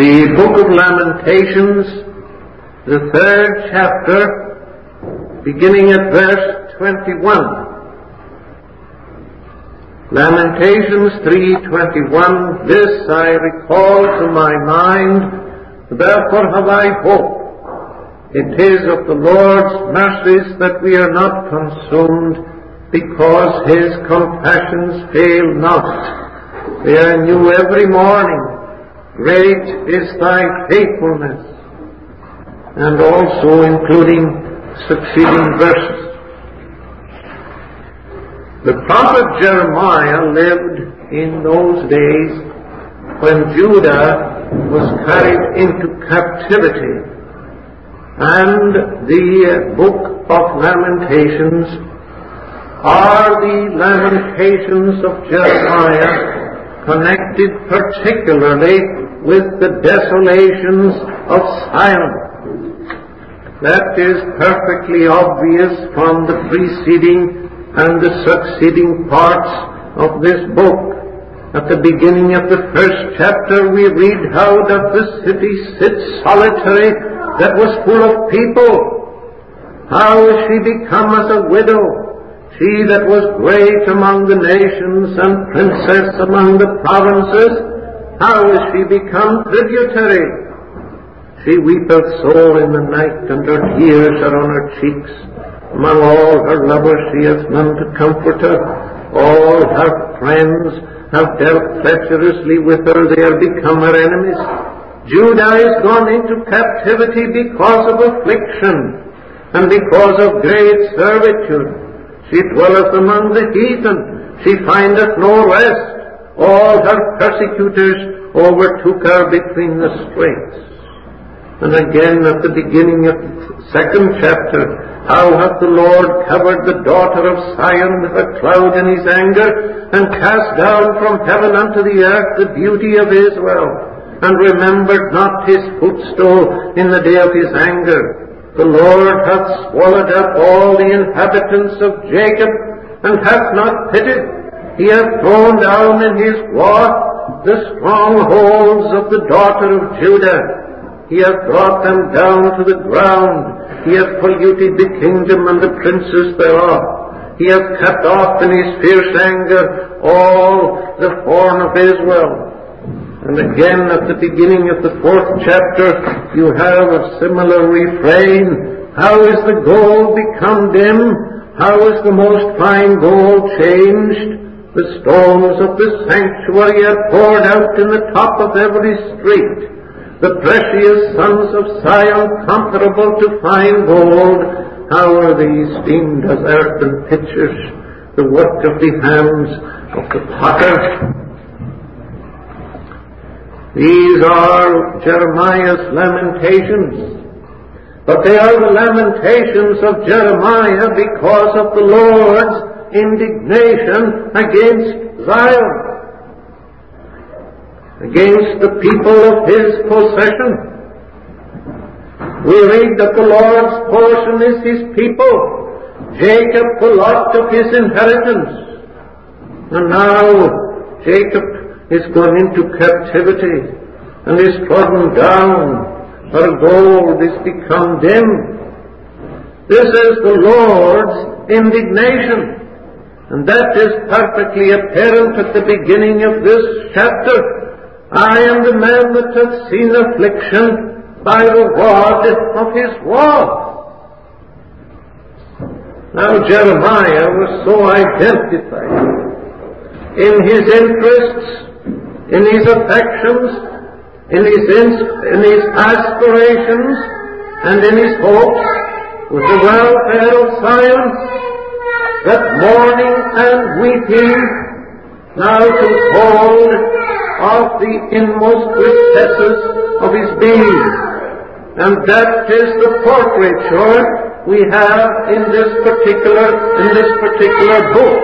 The book of Lamentations, the 3rd chapter, beginning at verse 21. Lamentations 3:21, this I recall to my mind, therefore have I hope. It is of the Lord's mercies that we are not consumed, because His compassions fail not. They are new every morning. Great is Thy faithfulness. And also including succeeding verses. The prophet Jeremiah lived in those days when Judah was carried into captivity. And the book of Lamentations are the Lamentations of Jeremiah, connected particularly with the desolations of Zion. That is perfectly obvious from the preceding and the succeeding parts of this book. At the beginning of the 1st chapter we read how that the city sits solitary that was full of people. How is she become as a widow? She that was great among the nations and princess among the provinces, how is she become tributary? She weepeth sore in the night, and her tears are on her cheeks. Among all her lovers she hath none to comfort her. All her friends have dealt treacherously with her, they are become her enemies. Judah is gone into captivity because of affliction, and because of great servitude. She dwelleth among the heathen, she findeth no rest. All her persecutors overtook her between the straits. And again at the beginning of the 2nd chapter, how hath the Lord covered the daughter of Zion with a cloud in His anger, and cast down from heaven unto the earth the beauty of Israel, and remembered not His footstool in the day of His anger. The Lord hath swallowed up all the inhabitants of Jacob, and hath not pitied. He hath thrown down in His wrath the strongholds of the daughter of Judah. He hath brought them down to the ground. He hath polluted the kingdom and the princes thereof. He hath cut off in His fierce anger all the horn of Israel. And again at the beginning of the 4th chapter you have a similar refrain. How is the gold become dim? How is the most fine gold changed? The stones of the sanctuary are poured out in the top of every street. The precious sons of Zion, comparable to fine gold, how are they esteemed as earthen pitchers, the work of the hands of the potter? These are Jeremiah's lamentations, but they are the lamentations of Jeremiah because of the Lord's indignation against Zion, against the people of His possession. We read that the Lord's portion is His people, Jacob the lot of His inheritance. And now Jacob is gone into captivity and is trodden down. Her gold is become dim. This is the Lord's indignation. And that is perfectly apparent at the beginning of this chapter. I am the man that hath seen affliction by the rod of His wrath. Now Jeremiah was so identified in his interests, in his affections, in his aspirations, and in his hopes with the welfare of Zion, that mourning and weeping now took hold of the inmost recesses of his being. And that is the portraiture we have in this particular book.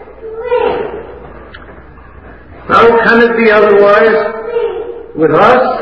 How can it be otherwise with us?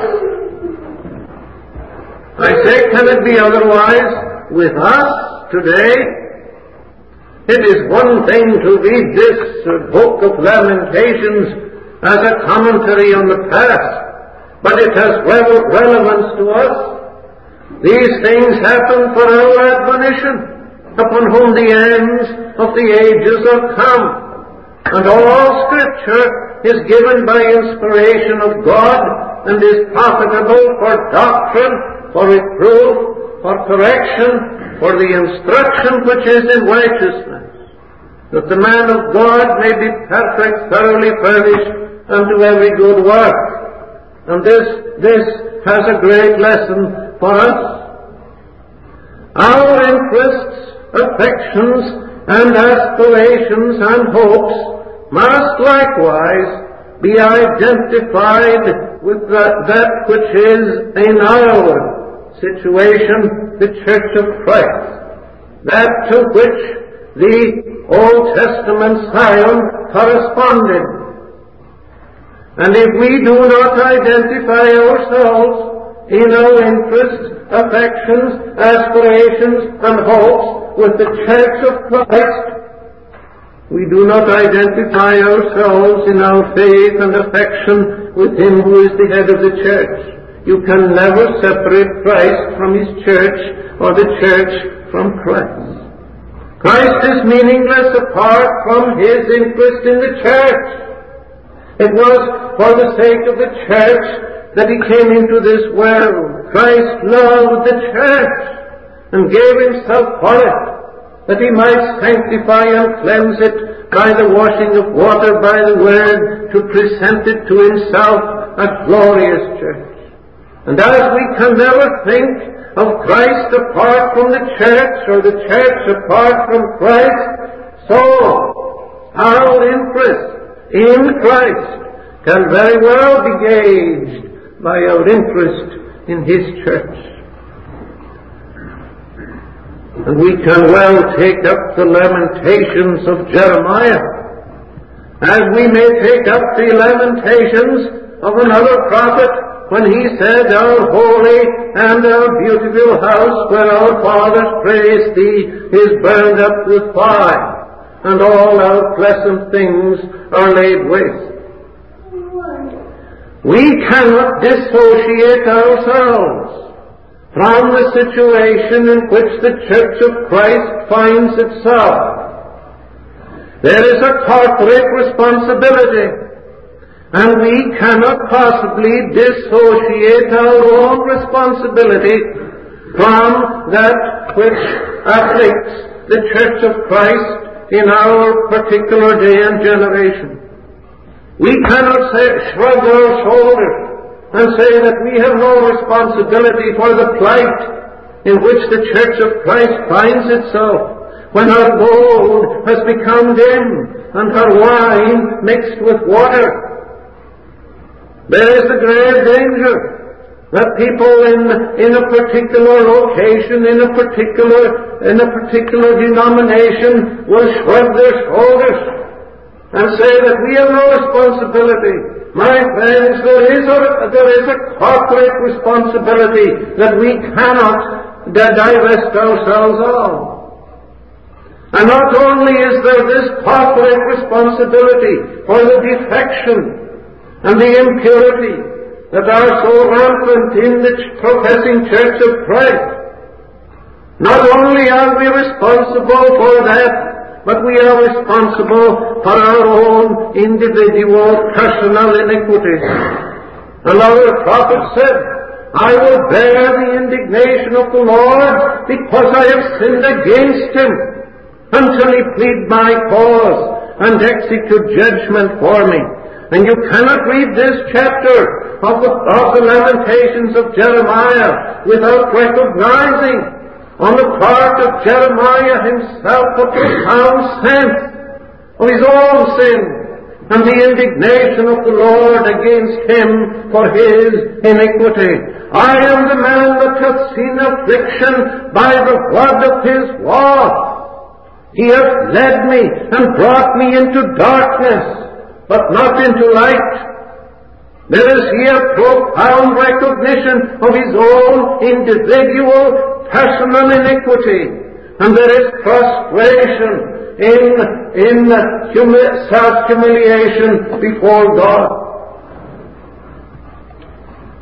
I say, can it be otherwise with us today? It is one thing to read this book of Lamentations as a commentary on the past. but it has relevance to us. These things happen for our admonition, upon whom the ends of the ages are come. And all Scripture is given by inspiration of God, and is profitable for doctrine, for reproof, for correction, for the instruction which is in righteousness, that the man of God may be perfect, thoroughly furnished unto every good work. And this has a great lesson for us. Our interests, affections, and aspirations and hopes must likewise be identified with that which is in our situation, the Church of Christ, that to which the Old Testament Zion corresponded. And if we do not identify ourselves in our interests, affections, aspirations, and hopes with the Church of Christ, we do not identify ourselves in our faith and affection with Him who is the head of the church. You can never separate Christ from His church or the church from Christ. Christ is meaningless apart from His interest in the church. It was for the sake of the church that He came into this world. Christ loved the church and gave Himself for it, that He might sanctify and cleanse it by the washing of water by the Word, to present it to Himself a glorious church. And as we can never think of Christ apart from the church, or the church apart from Christ, so our interest in Christ can very well be gauged by our interest in His church. And we can well take up the lamentations of Jeremiah, as we may take up the lamentations of another prophet, when he said, Our holy and our beautiful house, where our fathers praised Thee, is burned up with fire, and all our pleasant things are laid waste. We cannot dissociate ourselves from the situation in which the Church of Christ finds itself. There is a corporate responsibility, and we cannot possibly dissociate our own responsibility from that which afflicts the Church of Christ in our particular day and generation. We cannot shrug our shoulders and say that we have no responsibility for the plight in which the Church of Christ finds itself, when her gold has become dim and her wine mixed with water. There is a grave danger that people in a particular location, in a particular denomination, will shrug their shoulders and say that we have no responsibility. My friends, there is a corporate responsibility that we cannot divest ourselves of. And not only is there this corporate responsibility for the defection and the impurity that are so rampant in the professing Church of Christ, not only are we responsible for that, but we are responsible for our own individual personal iniquities. Another prophet said, I will bear the indignation of the Lord because I have sinned against Him, until He plead my cause and execute judgment for me. And you cannot read this chapter of the Lamentations of Jeremiah without recognizing on the part of Jeremiah himself a profound sense of his own sin and the indignation of the Lord against him for his iniquity. I am the man that hath seen affliction by the blood of His wrath. He hath led me and brought me into darkness, but not into light. There is here profound recognition of his own individual personal iniquity, and there is prostration in self-humiliation before God.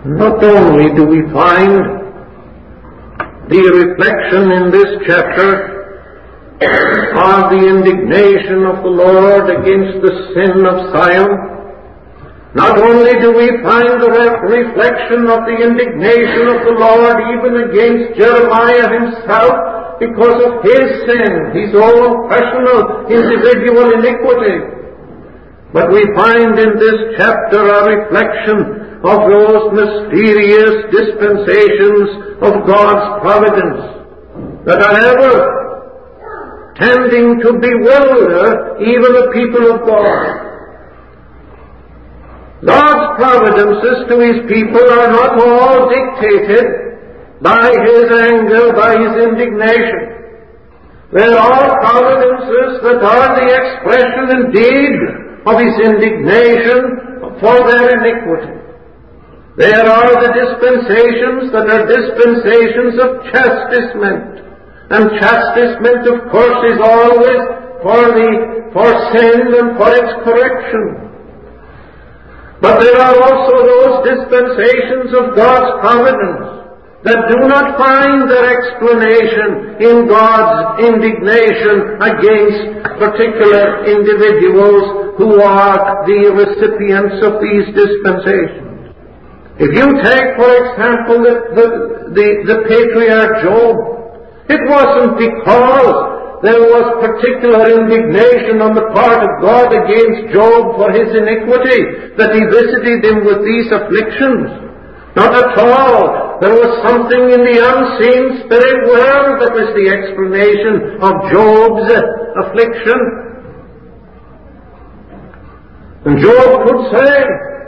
Not only do we find the reflection in this chapter of the indignation of the Lord against the sin of Zion, not only do we find the reflection of the indignation of the Lord even against Jeremiah himself because of his sin, his own personal individual iniquity, but we find in this chapter a reflection of those mysterious dispensations of God's providence that are ever tending to bewilder even the people of God. God's providences to His people are not all dictated by His anger, by His indignation. They are providences that are the expression indeed of His indignation for their iniquity. There are the dispensations that are dispensations of chastisement. And chastisement, of course, is always for sin and for its correction. But there are also those dispensations of God's providence that do not find their explanation in God's indignation against particular individuals who are the recipients of these dispensations. If you take, for example, the patriarch Job, it wasn't because there was particular indignation on the part of God against Job for his iniquity that He visited him with these afflictions. Not at all. There was something in the unseen spirit world that was the explanation of Job's affliction. And Job could say,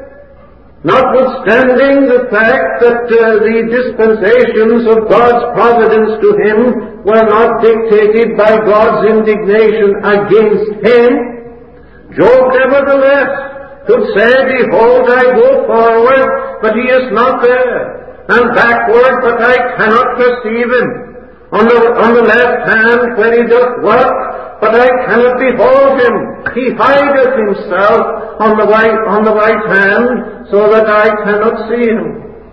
notwithstanding the fact that the dispensations of God's providence to him were not dictated by God's indignation against him, Job nevertheless could say, behold, I go forward, but He is not there, and backward, but I cannot perceive Him. On the left hand, when He doth work, but I cannot behold Him. He hideth Himself on the right hand, so that I cannot see Him.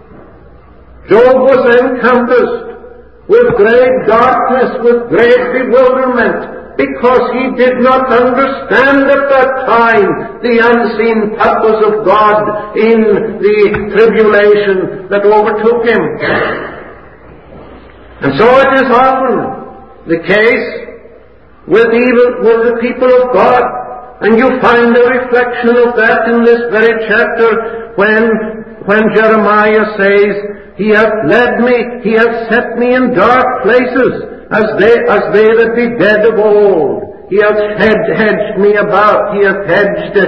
Job was encompassed with great darkness, with great bewilderment, because he did not understand at that time the unseen purpose of God in the tribulation that overtook him. And so it is often the case with the people of God. And you find a reflection of that in this very chapter when Jeremiah says, He hath led me, He hath set me in dark places, as they that be dead of old. He hath hedged me about, He hath hedged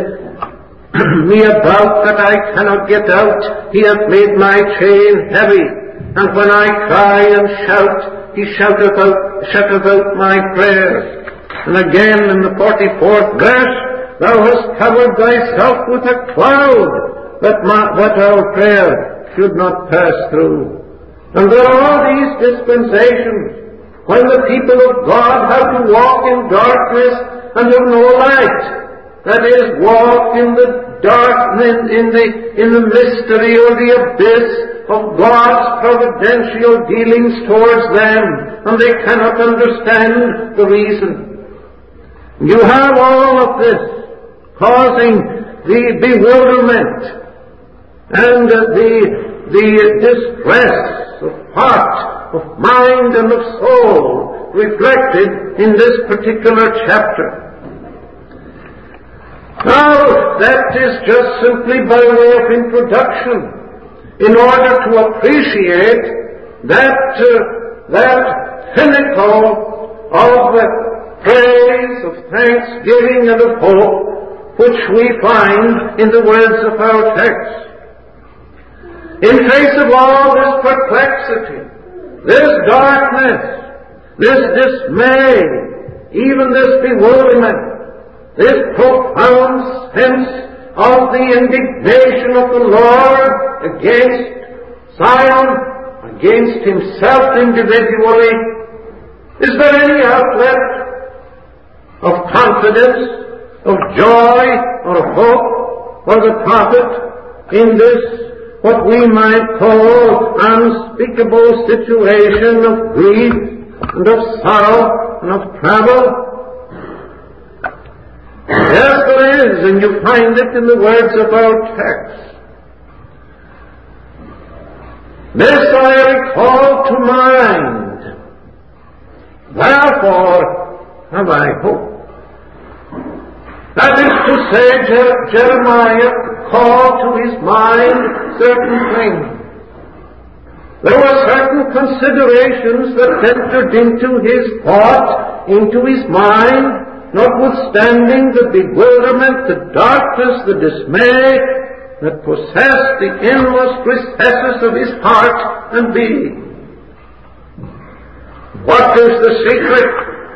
me about that I cannot get out. He hath made my chain heavy, and when I cry and shout, He shutteth out my prayers. And again in the 44th verse, Thou hast covered Thyself with a cloud, that our prayer should not pass through. And there are these dispensations when the people of God have to walk in darkness and have no light. That is, walk in the dark, in the mystery or the abyss of God's providential dealings towards them, and they cannot understand the reason. You have all of this causing the bewilderment and the distress of heart, of mind and of soul reflected in this particular chapter. Now, that is just simply by way of introduction in order to appreciate that pinnacle of praise, of thanksgiving and of hope which we find in the words of our text. In face of all this perplexity, this darkness, this dismay, even this bewilderment, this profound sense of the indignation of the Lord against Zion, against Himself individually, is there any outlet of confidence, of joy, or of hope for the prophet in this what we might call unspeakable situation of grief and of sorrow and of trouble? Yes, there is, and you find it in the words of our text. This I recall to mind, therefore have I hope. That is to say, Jeremiah called to his mind certain things. There were certain considerations that entered into his thought, into his mind, notwithstanding the bewilderment, the darkness, the dismay that possessed the inmost recesses of his heart and being. What is the secret?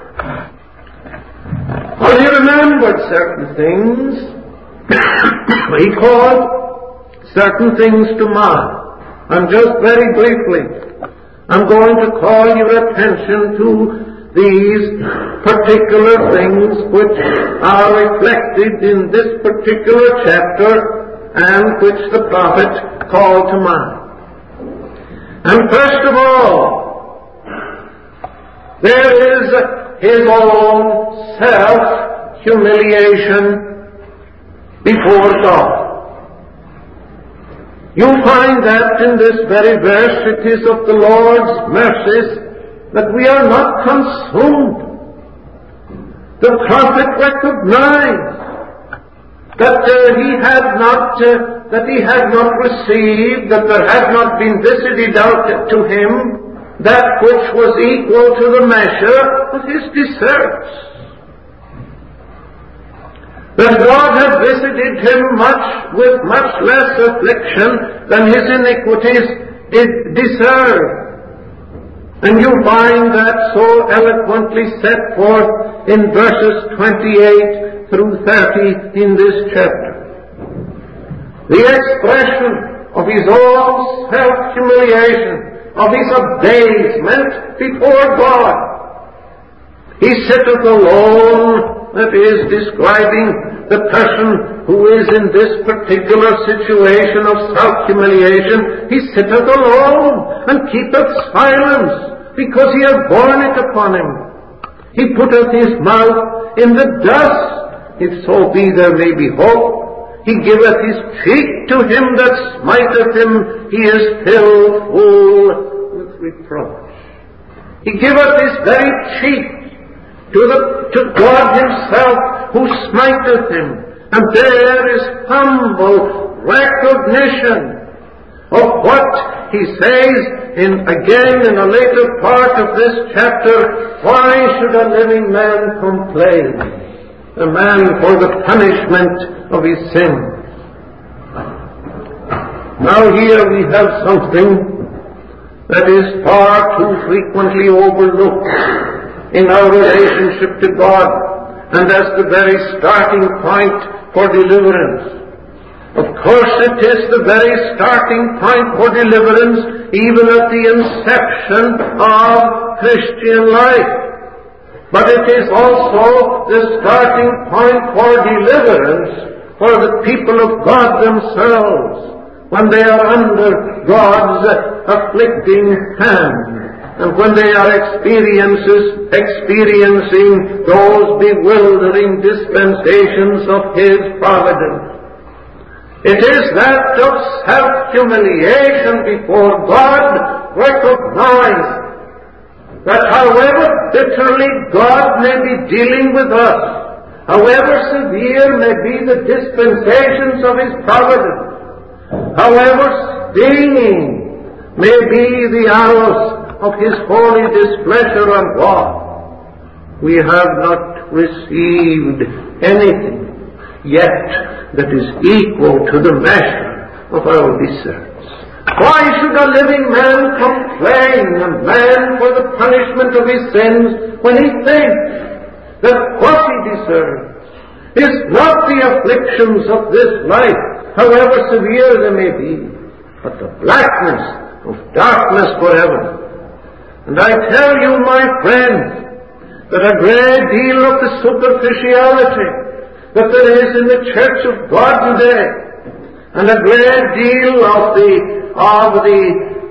Well, he remembered certain things. He called certain things to mind. And just very briefly, I'm going to call your attention to these particular things which are reflected in this particular chapter and which the prophet called to mind. And first of all, there is his own self-humiliation before God. You find that in this very verse. It is of the Lord's mercies that we are not consumed. The prophet recognized that he had not received, that there had not been visited out to him that which was equal to the measure of his deserts. That God had visited him with much less affliction than his iniquities did deserve. And you find that so eloquently set forth in verses 28 through 30 in this chapter. The expression of his own self-humiliation, of his abasement before God. He sitteth alone, that is describing the person who is in this particular situation of self-humiliation. He sitteth alone and keepeth silence, because he hath borne it upon him. He putteth his mouth in the dust, if so be there may be hope. He giveth his cheek to him that smiteth him. He is filled full with reproach. He giveth his very cheek to God himself who smiteth him. And there is humble recognition of what he says again in a later part of this chapter. Why should a living man complain? A man for the punishment of his sin. Now here we have something that is far too frequently overlooked in our relationship to God, and as the very starting point for deliverance. Of course, it is the very starting point for deliverance, even at the inception of Christian life. But it is also the starting point for deliverance for the people of God themselves, when they are under God's afflicting hand, and when they are experiencing those bewildering dispensations of His providence. It is that of self-humiliation before God, recognized that however bitterly God may be dealing with us, however severe may be the dispensations of His providence, however stinging may be the arrows of His holy displeasure and wrath, we have not received anything yet that is equal to the measure of our deserts. Why should a living man complain, a man for the punishment of his sins, when he thinks that what he deserves is not the afflictions of this life, however severe they may be, but the blackness of darkness forever? And I tell you, my friends, that a great deal of the superficiality that there is in the church of God today and a great deal of the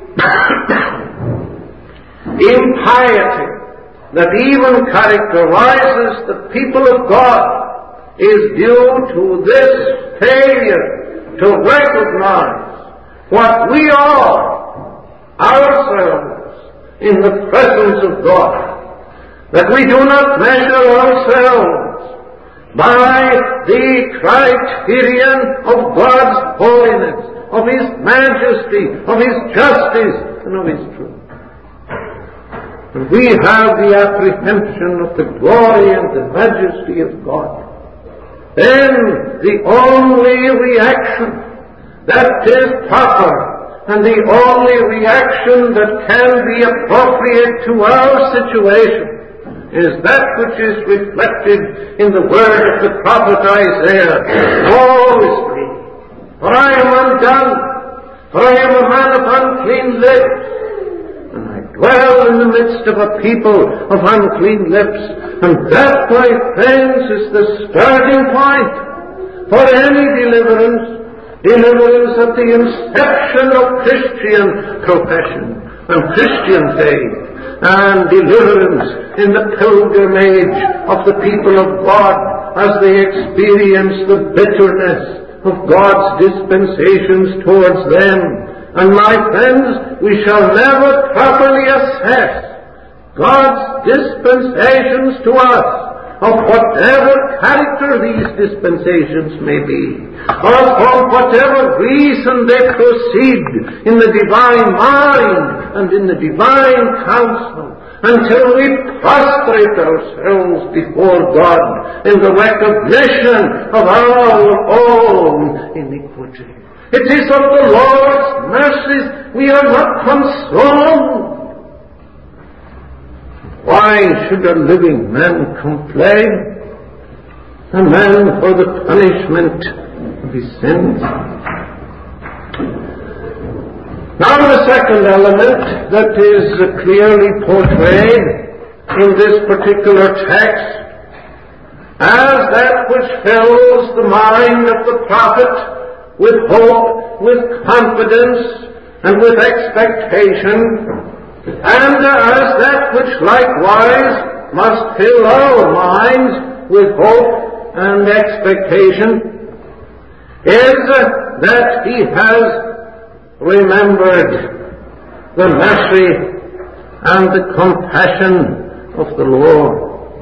impiety that even characterizes the people of God is due to this failure to recognize what we are ourselves in the presence of God. That we do not measure ourselves by the criterion of God's holiness, of His majesty, of His justice, and of His truth. And we have the apprehension of the glory and the majesty of God. Then the only reaction that is proper and the only reaction that can be appropriate to our situation is that which is reflected in the word of the prophet Isaiah. Woe is me, for I am undone, for I am a man of unclean lips, and I dwell in the midst of a people of unclean lips. And that, my friends, is the starting point for any deliverance at the inception of Christian profession and Christian faith, and deliverance in the pilgrimage of the people of God as they experience the bitterness of God's dispensations towards them. And my friends, we shall never properly assess God's dispensations to us, of whatever character these dispensations may be, or for whatever reason they proceed in the divine mind and in the divine counsel, until we prostrate ourselves before God in the recognition of our own iniquity. It is of the Lord's mercies we are not consumed. Why should a living man complain? A man for the punishment of his sins. Now the second element that is clearly portrayed in this particular text as that which fills the mind of the prophet with hope, with confidence, and with expectation, and as that which likewise must fill our minds with hope and expectation, is that He has remembered the mercy and the compassion of the Lord.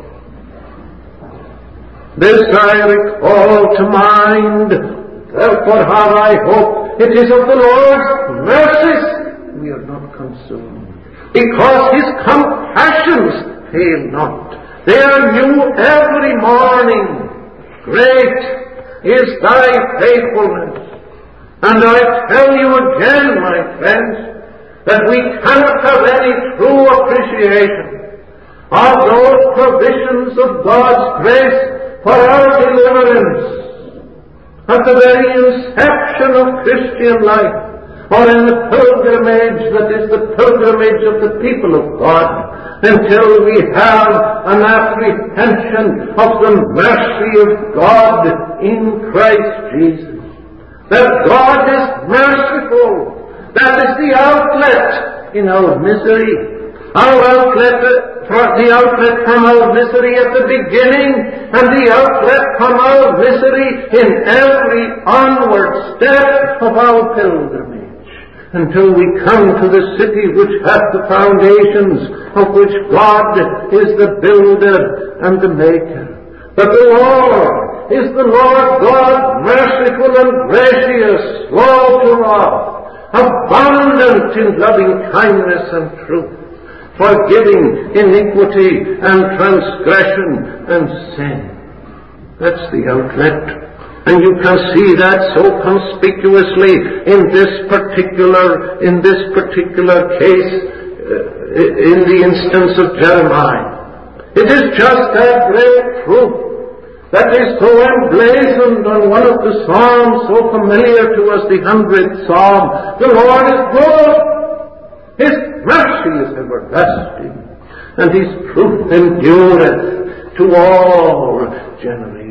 This I recall to mind, therefore have I hope. It is of the Lord's mercies we are not consumed, because His compassions fail not. They are new every morning. Great is Thy faithfulness. And I tell you again, my friends, that we cannot have any true appreciation of those provisions of God's grace for our deliverance at the very inception of Christian life, or in the pilgrimage that is the pilgrimage of the people of God, until we have an apprehension of the mercy of God in Christ Jesus. That God is merciful. That is the outlet in our misery. The outlet from our misery at the beginning, and the outlet from our misery in every onward step of our pilgrimage, until we come to the city which hath the foundations, of which God is the builder and the maker. But the Lord is the Lord God, merciful and gracious, slow to wrath, abundant in loving kindness and truth, forgiving iniquity and transgression and sin. That's the outlet. And you can see that so conspicuously in this particular case, in the instance of Jeremiah. It is just that great truth that is so emblazoned on one of the psalms so familiar to us, the 100th Psalm. The Lord is good. His mercy is everlasting, and His truth endureth to all generations.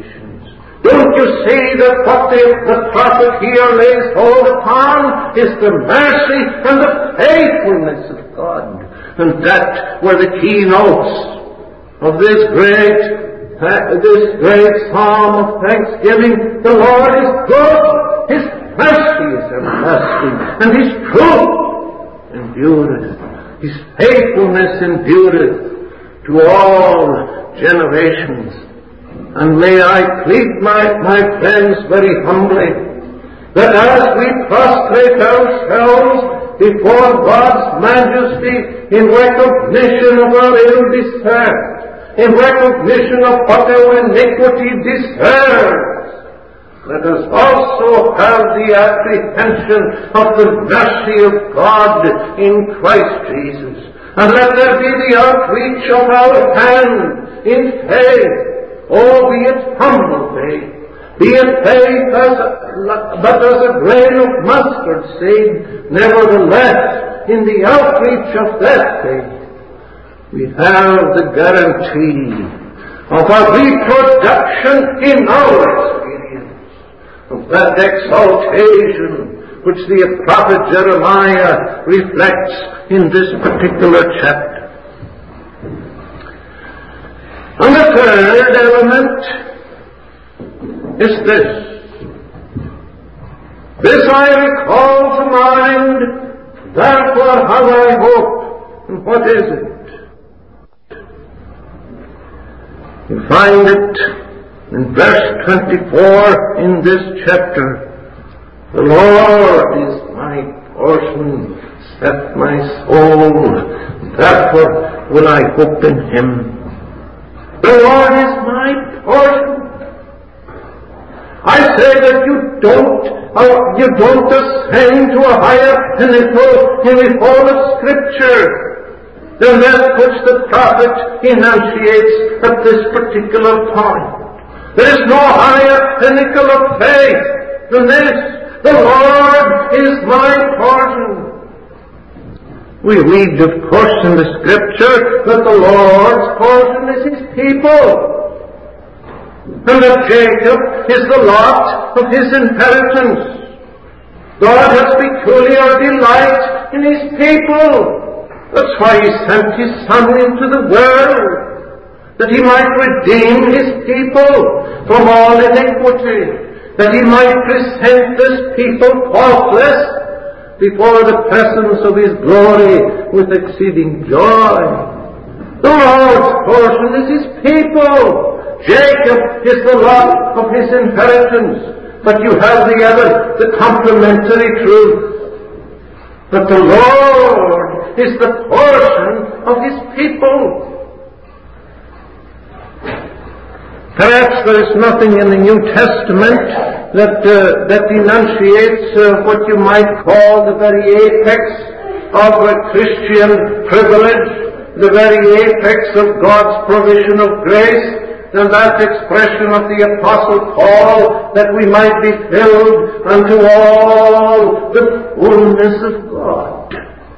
Don't you see that what the prophet here lays hold upon is the mercy and the faithfulness of God? And that were the keynotes of this great psalm of thanksgiving. The Lord is good, His mercy is everlasting, and His truth endureth. His faithfulness endureth to all generations. And may I plead, my friends, very humbly, that as we prostrate ourselves before God's majesty in recognition of our ill desert, in recognition of what our iniquity deserves, let us also have the apprehension of the mercy of God in Christ Jesus. And let there be the outreach of our hand in faith. Oh, be it humble faith, be it faith but as a grain of mustard seed, nevertheless, in the outreach of that faith, we have the guarantee of a reproduction in our experience of that exaltation which the prophet Jeremiah reflects in this particular chapter. And the third element is this. This I recall to mind, therefore have I hope. And what is it? You find it in verse 24 in this chapter. The Lord is my portion, saith my soul, therefore will I hope in Him. The Lord is my portion. I say that you don't ascend to a higher pinnacle in the whole of Scripture than that which the prophet enunciates at this particular point. There is no higher pinnacle of faith than this. The Lord is my portion. We read, of course, in the Scripture that the Lord's portion is His people, and that Jacob is the lot of His inheritance. God has peculiar delight in His people. That's why He sent His Son into the world, that He might redeem His people from all iniquity, that He might present this people faultless before the presence of His glory with exceeding joy. The Lord's portion is His people. Jacob is the lot of His inheritance. But you have the complementary truth that the Lord is the portion of His people. Perhaps there is nothing in the New Testament that enunciates what you might call the very apex of a Christian privilege, the very apex of God's provision of grace, than that expression of the Apostle Paul, that we might be filled unto all the fullness of God.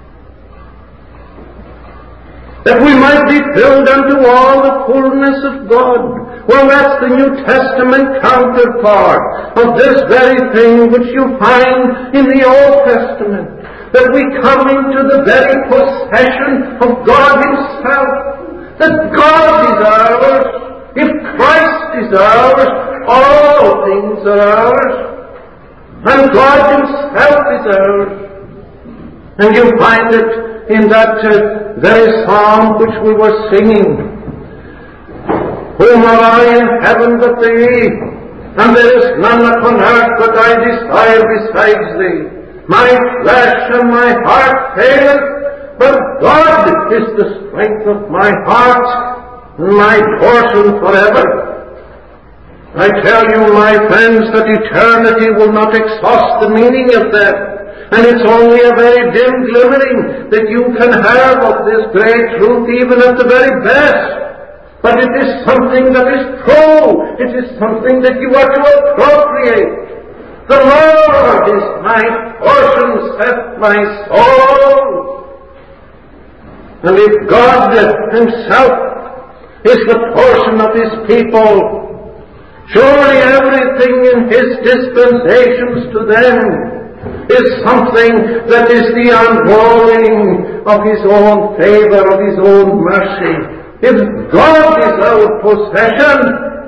That we might be filled unto all the fullness of God. Well, that's the New Testament counterpart of this very thing which you find in the Old Testament. That we come into the very possession of God Himself. That God is ours. If Christ is ours, all things are ours. And God Himself is ours. And you find it in that very psalm which we were singing. Whom have I in heaven but Thee? And there is none upon earth that I desire besides Thee. My flesh and my heart faileth, but God is the strength of my heart, and my portion forever. I tell you, my friends, that eternity will not exhaust the meaning of that. And it's only a very dim glimmering that you can have of this great truth, even at the very best. But it is something that is true. It is something that you are to appropriate. The Lord is my portion, saith my soul. And if God Himself is the portion of His people, Surely everything in His dispensations to them is something that is the unrolling of His own favor, of His own mercy. If God is our possession,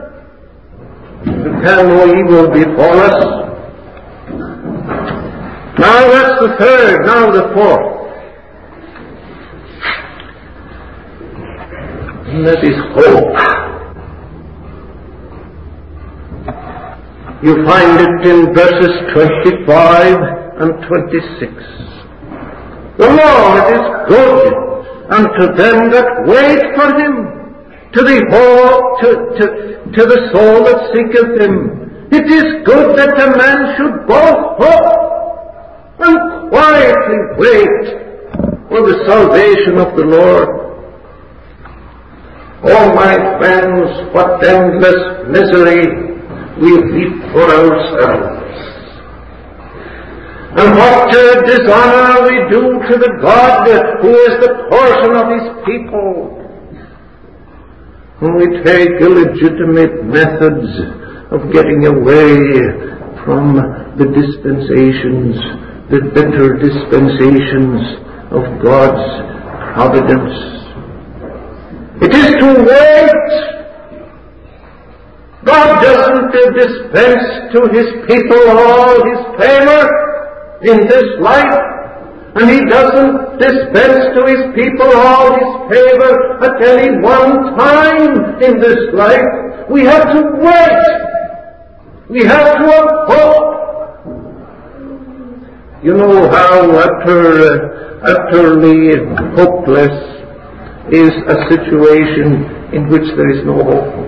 there can no evil befall us. Now that's the third, now the fourth. And that is hope. You find it in verses 25 and 26. The Lord is good unto them that wait for Him, to the soul that seeketh Him. It is good that a man should both hope and quietly wait for the salvation of the Lord. Oh, my friends, what endless misery we reap for ourselves. And what dishonor we do to the God who is the portion of His people. When we take illegitimate methods of getting away from the dispensations, the bitter dispensations of God's providence. It is to wait. God doesn't dispense to His people all His favor in this life, and He doesn't dispense to His people all His favor at any one time in this life. We have to wait. We have to have hope. You know how utterly hopeless is a situation in which there is no hope.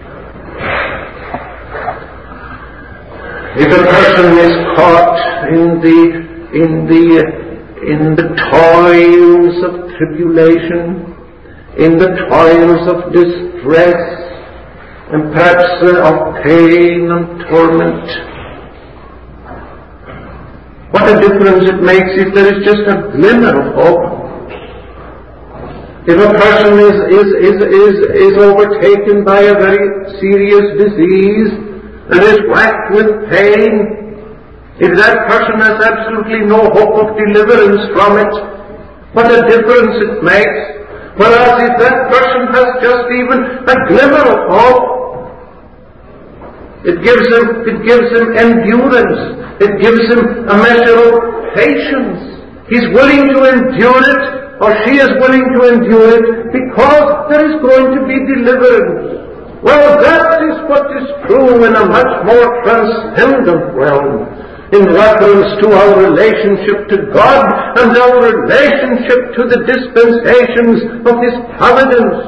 If a person is caught in the toils of tribulation, in the toils of distress, and perhaps of pain and torment, what a difference it makes if there is just a glimmer of hope. If a person is overtaken by a very serious disease, and is racked with pain, if that person has absolutely no hope of deliverance from it, what a difference it makes. Whereas if that person has just even a glimmer of hope, it gives him endurance, it gives him a measure of patience. He's willing to endure it, or she is willing to endure it, because there is going to be deliverance. Well, that is what is true in a much more transcendent realm, in reference to our relationship to God and our relationship to the dispensations of His providence.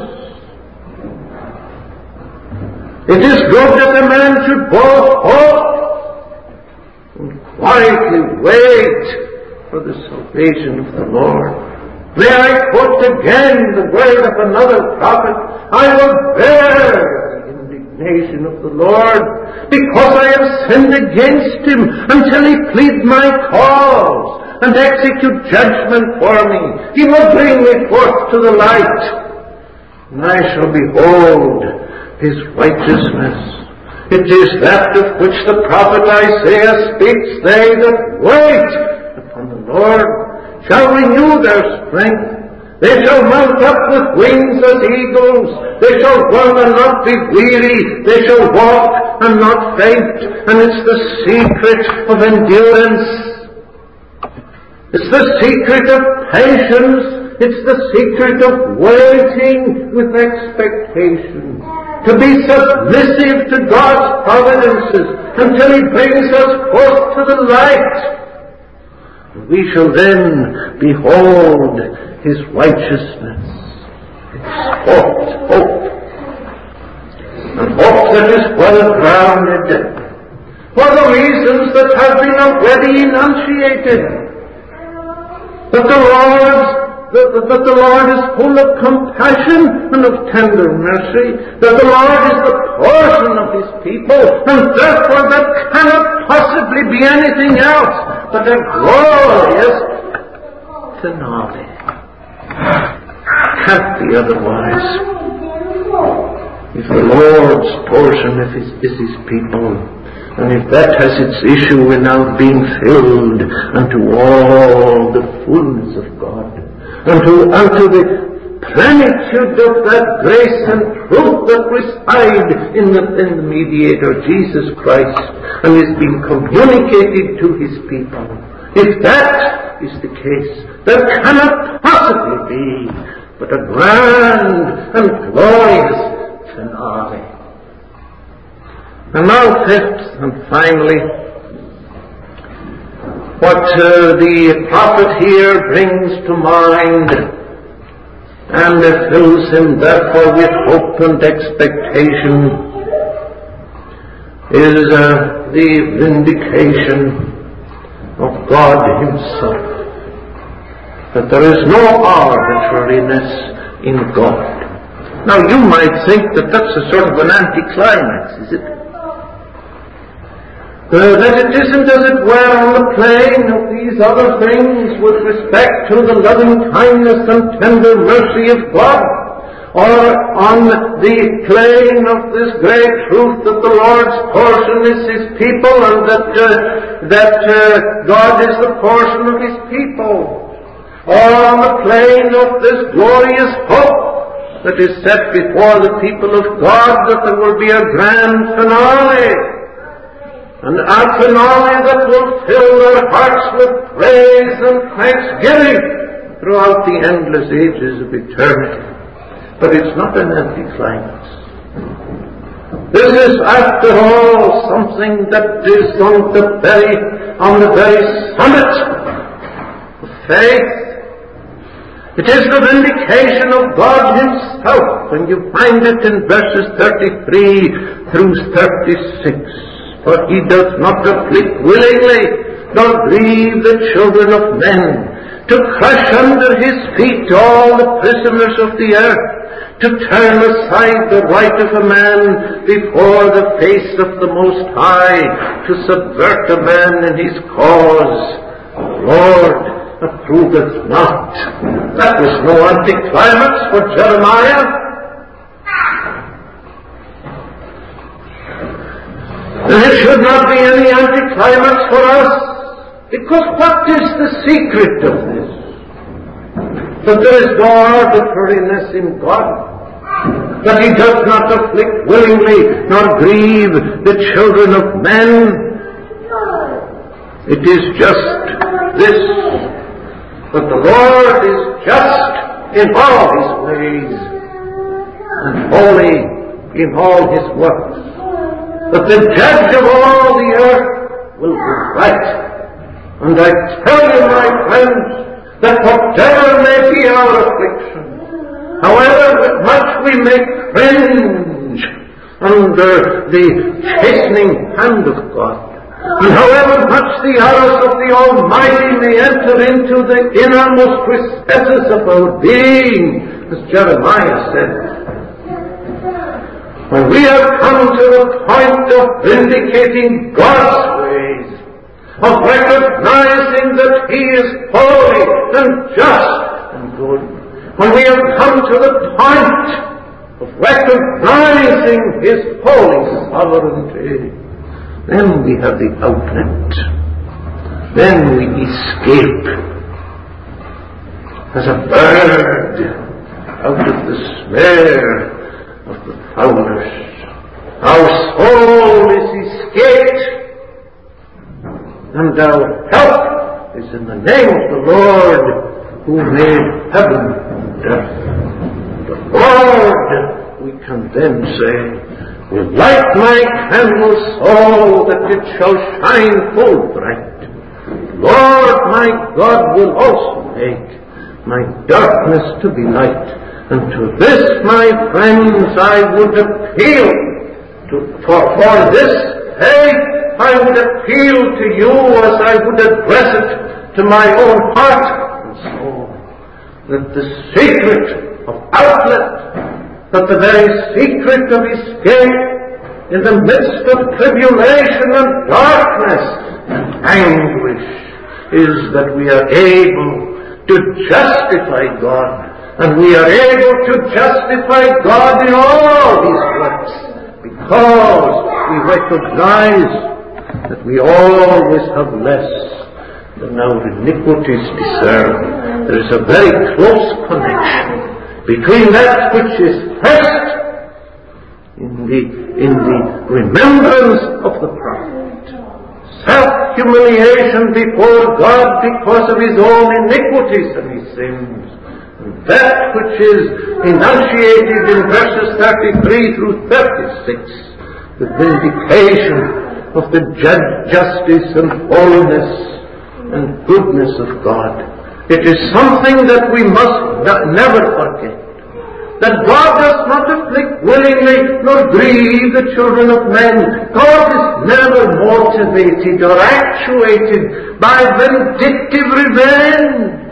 It is good that a man should both hope and quietly wait for the salvation of the Lord. May I quote again the word of another prophet, I will bear the indignation of the Lord, because I have sinned against Him, until He plead my cause and execute judgment for me. He will bring me forth to the light, and I shall behold His righteousness. It is that of which the prophet Isaiah speaks. They that wait upon the Lord shall renew their strength. They shall mount up with wings as eagles. They shall run and not be weary. They shall walk and not faint. And it's the secret of endurance. It's the secret of patience. It's the secret of waiting with expectation. To be submissive to God's providences until He brings us forth to the light. We shall then behold His righteousness. It's hope. And hope that is well grounded for the reasons that have been already enunciated. That the Lord is full of compassion and of tender mercy. That the Lord is the portion of His people, and therefore there cannot possibly be anything else but a glorious finale. Can't be otherwise. If the Lord's portion is His people, and if that has its issue in our being filled unto all the fullness of God, unto the plenitude of that grace and truth that reside in the mediator, Jesus Christ, and is being communicated to His people. If that is the case, there cannot possibly be but a grand and glorious finale. And now, fifth and finally, what the prophet here brings to mind and fills him therefore with hope and expectation is the vindication of God Himself. That there is no arbitrariness in God. Now you might think that that's a sort of an anticlimax, is it? That it isn't, as it were, on the plane of these other things with respect to the loving kindness and tender mercy of God, or on the plane of this great truth that the Lord's portion is His people, and that God is the portion of His people, or on the plane of this glorious hope that is set before the people of God, that there will be a grand finale. And a finale that will fill their hearts with praise and thanksgiving throughout the endless ages of eternity. But it's not an anticlimax. This is, after all, something that is on the very summit of faith. It is the vindication of God Himself, when you find it in verses 33 through 36. For He does not afflict willingly, nor grieve the children of men, to crush under His feet all the prisoners of the earth, to turn aside the right of a man before the face of the Most High, to subvert a man in his cause. The Lord approveth not. That was no anticlimax for Jeremiah. And it should not be any anticlimax for us, because what is the secret of this? That there is no arbitrariness in God, that He does not afflict willingly, nor grieve the children of men. It is just this, that the Lord is just in all His ways, and holy in all His works. That the judge of all the earth will be right. And I tell you, my friends, that whatever may be our affliction, however much we may cringe under the chastening hand of God, and however much the arrows of the Almighty may enter into the innermost recesses of our being, as Jeremiah said, when we have come to the point of vindicating God's ways, of recognizing that He is holy and just and good, when we have come to the point of recognizing His holy sovereignty, then we have the outlet. Then we escape as a bird out of the snare of the fowlers. Our soul is escaped, and our help is in the name of the Lord who made heaven and earth. The Lord, we can then say, will light my candle so that it shall shine full bright. Lord my God will also make my darkness to be light. And to this, my friends, I would appeal for this faith, I would appeal to you as I would address it to my own heart and soul, that the secret of outlet, that the very secret of escape in the midst of tribulation and darkness and anguish is that we are able to justify God And we are able to justify God in all His works because we recognize that we always have less than our iniquities deserve. There is a very close connection between that which is first in the remembrance of the prophet, self-humiliation before God because of his own iniquities and his sins, and that which is enunciated in verses 33 through 36, the vindication of the justice and holiness and goodness of God. It is something that we must never forget. That God does not afflict willingly nor grieve the children of men. God is never motivated or actuated by vindictive revenge.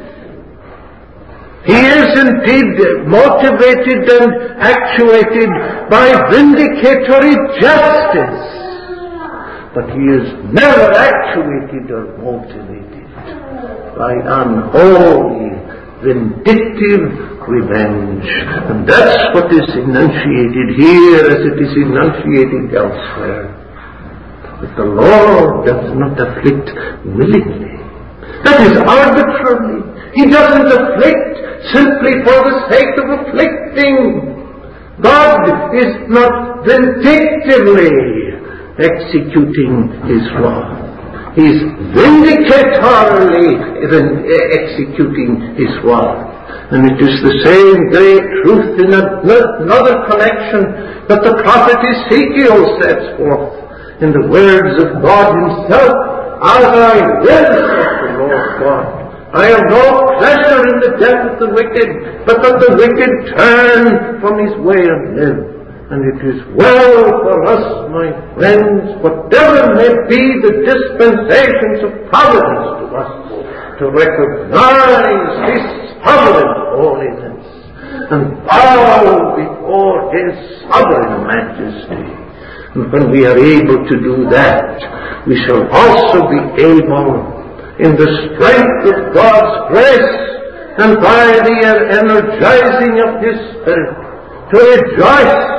He is indeed motivated and actuated by vindicatory justice. But He is never actuated or motivated by unholy, vindictive revenge. And that's what is enunciated here as it is enunciated elsewhere. But the Lord does not afflict willingly. That is arbitrarily. He doesn't afflict simply for the sake of afflicting. God is not vindictively executing His law. He is vindicatorily executing His law. And it is the same great truth in another connection that the prophet Ezekiel sets forth in the words of God Himself, "As I live, saith the Lord God, I have no pleasure in the death of the wicked, but that the wicked turn from his way and live. And it is well for us, my friends, whatever may be the dispensations of providence to us, to recognize His sovereign holiness and bow before His sovereign majesty. And when we are able to do that, we shall also be able, in the strength of God's grace and by the energizing of His Spirit, to rejoice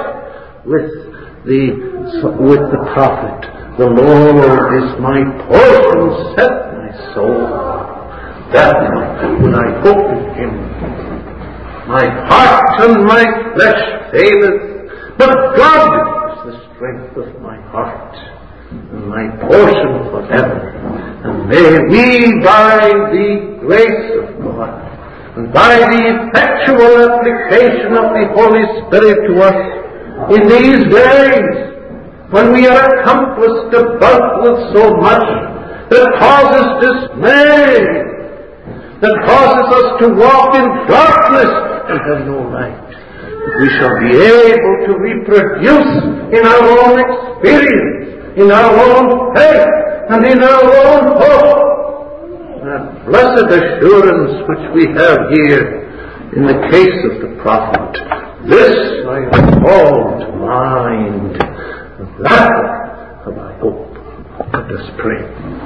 with the prophet. The Lord is my portion, saith my soul. That will I hope in Him. My heart and my flesh faileth, but God is the strength of my heart and my portion forever. And may we, by the grace of God and by the effectual application of the Holy Spirit to us in these days, when we are compassed about with so much that causes dismay, that causes us to walk in darkness and have no light, we shall be able to reproduce in our own experience, in our own faith, and in our own hope that blessed assurance which we have here in the case of the prophet. This I have called to mind, and that have I hope. Let us pray.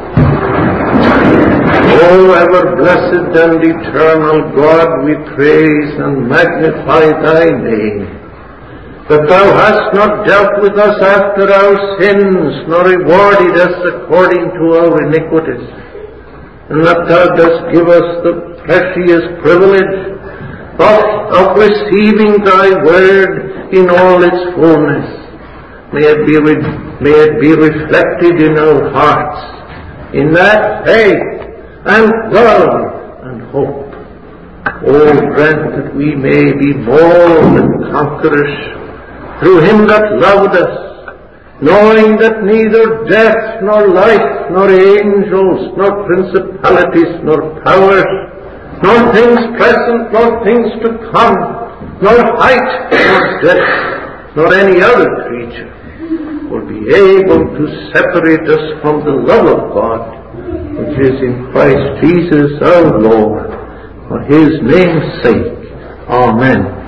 O ever blessed and eternal God, we praise and magnify Thy name, that Thou hast not dealt with us after our sins, nor rewarded us according to our iniquities, and that Thou dost give us the precious privilege of receiving Thy Word in all its fullness. May it be reflected in our hearts, in that faith and love and hope. O grant that we may be more than conquerors through Him that loved us, knowing that neither death, nor life, nor angels, nor principalities, nor powers, nor things present, nor things to come, nor height, nor depth, nor any other creature will be able to separate us from the love of God, which is in Christ Jesus our Lord, for His name's sake. Amen.